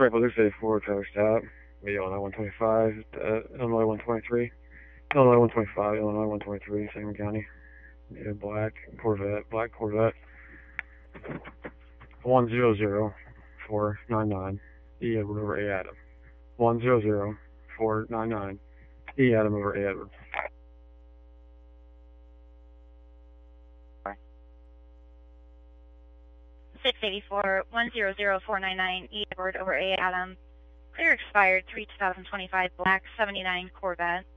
Rifle 684, Trevor Stop. Illinois 125, Illinois 123. Illinois 125, Illinois 123, Sangamon County. Black Corvette. 100499. E Edward over A Adam. 100499. E Adam over A Edward. Bye. 684 100499 E Edward over A Adam. Clear expired 3/2025 Black 79 Corvette.